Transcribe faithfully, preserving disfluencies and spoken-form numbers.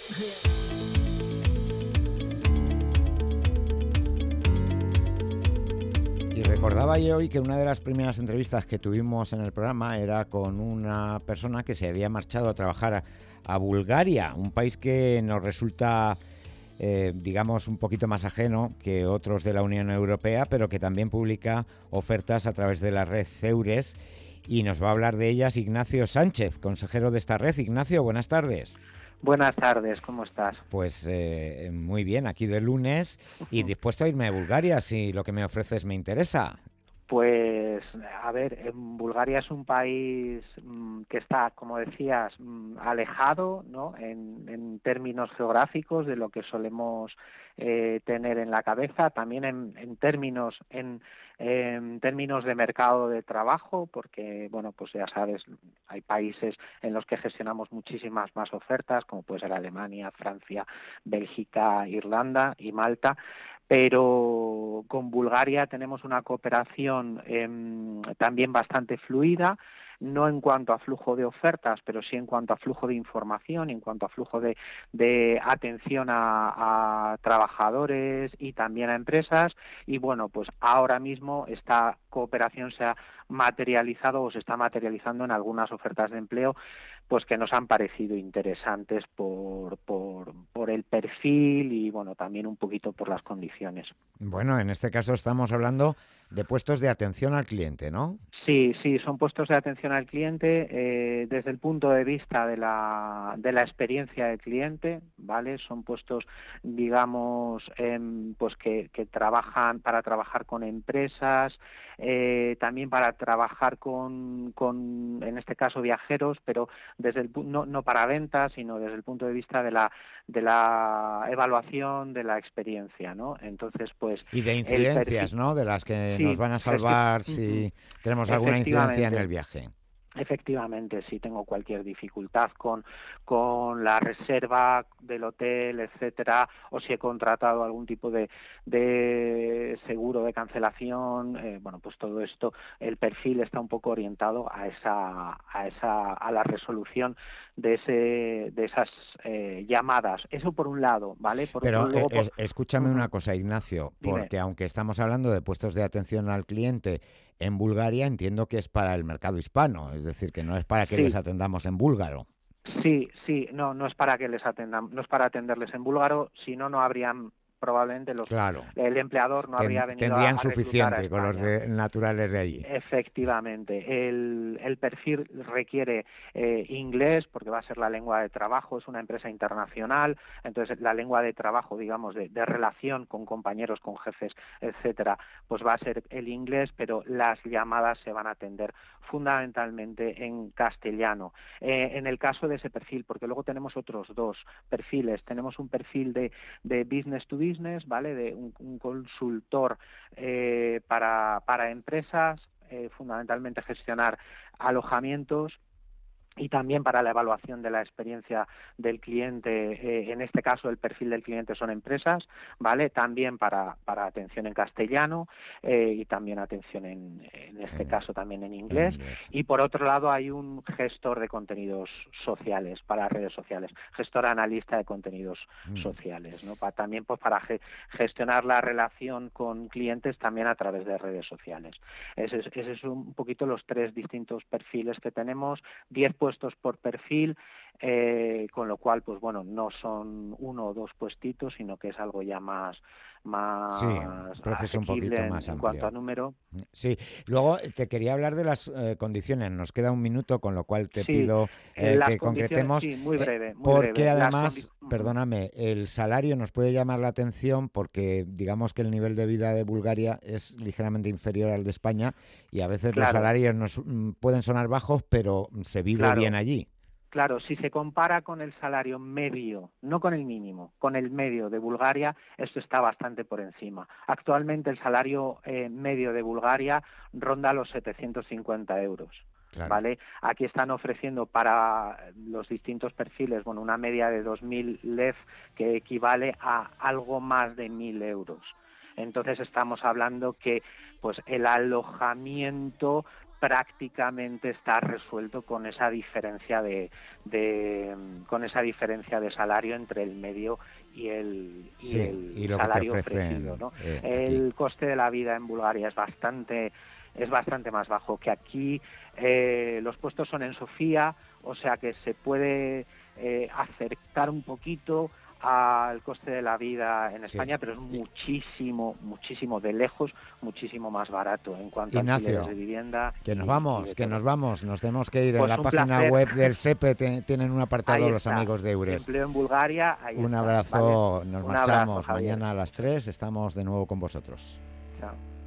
Y recordaba yo hoy que una de las primeras entrevistas que tuvimos en el programa era con una persona que se había marchado a trabajar a, a Bulgaria, un país que nos resulta, eh, digamos, un poquito más ajeno que otros de la Unión Europea, pero que también publica ofertas a través de la red Ceures. Y nos va a hablar de ellas Ignacio Sánchez, consejero de esta red. Ignacio, buenas tardes. Buenas tardes, ¿cómo estás? Pues eh, muy bien, aquí de lunes y dispuesto a irme a Bulgaria si lo que me ofreces me interesa. Pues, a ver, en Bulgaria es un país mmm, que está, como decías, mmm, alejado, ¿no? En, en términos geográficos de lo que solemos eh, tener en la cabeza, también en, en términos en, en términos de mercado de trabajo, porque, bueno, pues ya sabes, hay países en los que gestionamos muchísimas más ofertas, como puede ser Alemania, Francia, Bélgica, Irlanda y Malta. Pero con Bulgaria tenemos una cooperación eh, también bastante fluida, no en cuanto a flujo de ofertas, pero sí en cuanto a flujo de información, en cuanto a flujo de, de atención a, a trabajadores y también a empresas. Y bueno, pues ahora mismo esta cooperación se ha materializado o se está materializando en algunas ofertas de empleo pues que nos han parecido interesantes por, por, por el perfil y bueno, también un poquito por las condiciones. Bueno, en este caso estamos hablando de puestos de atención al cliente, ¿no? Sí, sí, son puestos de atención al cliente eh, desde el punto de vista de la, de la experiencia del cliente, ¿vale? Son puestos, digamos, eh, pues que, que trabajan para trabajar con empresas, eh, también para trabajar con, con, en este caso, viajeros, pero desde el no, no para ventas, sino desde el punto de vista de la de la evaluación de la experiencia, ¿no? Entonces, pues y de incidencias, perfil, ¿no? De las que sí, nos van a salvar efe, si tenemos alguna incidencia en el viaje. Efectivamente, si tengo cualquier dificultad con, con la reserva del hotel, etcétera, o si he contratado algún tipo de, de seguro de cancelación, eh, bueno, pues todo esto, el perfil está un poco orientado a esa, a esa, a la resolución de ese, de esas eh, llamadas. Eso por un lado, ¿vale? Por, Pero por, luego, eh, por, escúchame uh-huh. una cosa, Ignacio, Dime. porque aunque estamos hablando de puestos de atención al cliente en Bulgaria, entiendo que es para el mercado hispano, es decir, que no es para que Sí. les atendamos en búlgaro. Sí, sí, no, no es para que les atendan, no es para atenderles en búlgaro, si no, no habrían probablemente los, claro. el empleador no Ten, habría venido tendrían a, a reclutar a suficiente con los España. de, naturales de allí. Efectivamente, el, el perfil requiere eh, inglés porque va a ser la lengua de trabajo, es una empresa internacional, entonces la lengua de trabajo, digamos, de, de relación con compañeros, con jefes, etcétera, pues va a ser el inglés, pero las llamadas se van a atender fundamentalmente en castellano. Eh, en el caso de ese perfil, porque luego tenemos otros dos perfiles, tenemos un perfil de, de business to business, ¿vale? De un, un consultor eh, para, para empresas, eh, fundamentalmente gestionar alojamientos y también para la evaluación de la experiencia del cliente, eh, en este caso el perfil del cliente son empresas, ¿vale? También para, para atención en castellano eh, y también atención en, en este en, caso también en inglés. en inglés. Y por otro lado hay un gestor de contenidos sociales para redes sociales, gestor analista de contenidos mm. sociales, ¿no? Para, también pues para ge gestionar la relación con clientes también a través de redes sociales. Ese es, ese es un poquito los tres distintos perfiles que tenemos, diez puestos por perfil, eh, con lo cual, pues bueno, no son uno o dos puestitos, sino que es algo ya más, más sí, un proceso un poquito en, más en amplio. cuanto a número. Sí, luego te quería hablar de las eh, condiciones, nos queda un minuto, con lo cual te sí, pido eh, que concretemos, sí, muy breve, muy porque breve. además, perdóname, el salario nos puede llamar la atención porque digamos que el nivel de vida de Bulgaria es ligeramente inferior al de España y a veces claro. los salarios nos mm, pueden sonar bajos, pero se vive claro. bien allí. Claro, si se compara con el salario medio, no con el mínimo, con el medio de Bulgaria, esto está bastante por encima. Actualmente el salario eh, medio de Bulgaria ronda los setecientos cincuenta euros. Claro. ¿Vale? Aquí están ofreciendo para los distintos perfiles, bueno, una media de dos mil lev que equivale a algo más de mil euros. Entonces estamos hablando que pues el alojamiento prácticamente está resuelto con esa diferencia de, de con esa diferencia de salario entre el medio y el, y sí, el y lo salario que te ofrecen, ofrecido, ¿no? eh, el coste de la vida en Bulgaria es bastante es bastante más bajo que aquí. Eh, los puestos son en Sofía, o sea que se puede eh, acercar un poquito al coste de la vida en España, sí, pero es muchísimo, muchísimo de lejos, muchísimo más barato en cuanto Ignacio, a alquileres de vivienda. Que nos y, vamos, y que todo. nos vamos, nos tenemos que ir. Pues en la página placer. web del SEPE te, tienen un apartado Ahí los está. amigos de Eures. Empleo en Bulgaria, ahí un está, abrazo, ¿vale? nos un marchamos. abrazo, Javier. Mañana a las tres estamos de nuevo con vosotros. Chao.